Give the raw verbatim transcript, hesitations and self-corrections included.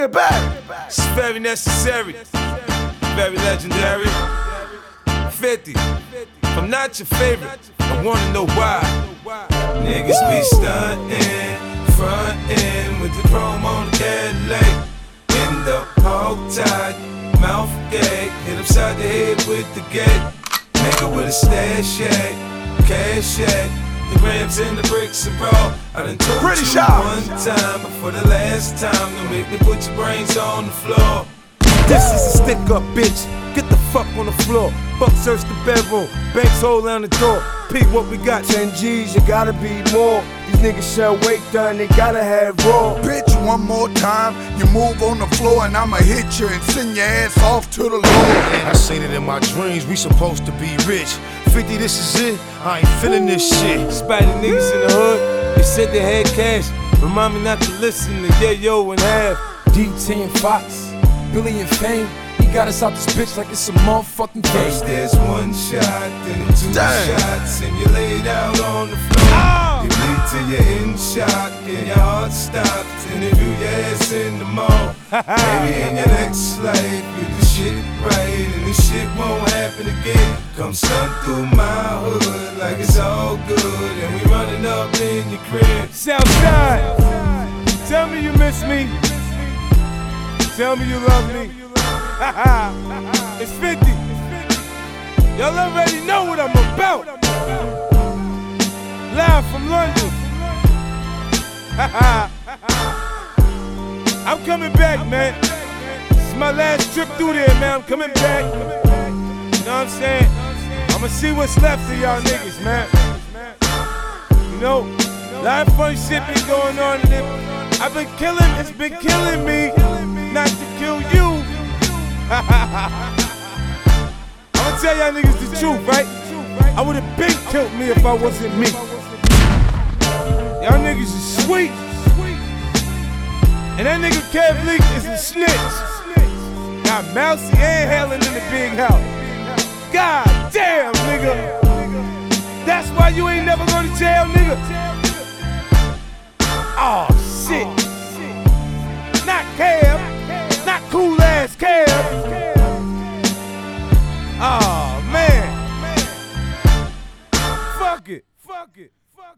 It's very necessary, very legendary. fifty, if I'm not your favorite, I wanna know why. Niggas be stuntin', frontin' with the chrome on the Cadillac. In the hog tied, mouth gag, hit upside the head with the gate. Nigga with a stash shack, cash shack. The grams and the bricks are raw. I done told Pretty you sharp. one time, but for the last time, don't make me put your brains on the floor. This is a stick up, bitch. Get the fuck on the floor. Buck search the bedroom. Banks hold down the door. Pete, what we got? ten G's, you gotta be more. These niggas sell weight done, they gotta have raw. Bitch, one more time, you move on the floor and I'ma hit you and send your ass off to the Lord. I seen it in my dreams, we supposed to be rich. fifty, this is it, I ain't feeling this shit. Despite the niggas in the hood, they said they had cash. Remind me not to listen to Yeah Yo and Half. D T and Fox, Billy and Fame. He got us out this bitch like it's a motherfucking First game. there's one shot, then two Damn. shots, and you laid out on the floor. Oh. You bleed till you're in shock, and your heart stops, and if you your ass in the mall. Maybe in your next life, you do shit right, and this shit won't happen again. Come stunt through my hood like it's all good, and we running up in your crib. Southside, tell me you miss me. Tell me you love me. It's fifty. Y'all already know what I'm about. Live from London. I'm coming back, man. This is my last trip through there, man. I'm coming back. You know what I'm saying? I'ma see what's left of y'all niggas, man. You know, a lot of funny shit been going on in it. I've been killing, it's been killing me not to kill you. I'ma tell y'all niggas the truth, right? I would've been killed me if I wasn't me. Y'all niggas is sweet. And that nigga Kev Leak is a snitch. Got Mousy and Helen in the big house. God damn, nigga. That's why you ain't never go to jail, nigga. Oh, shit.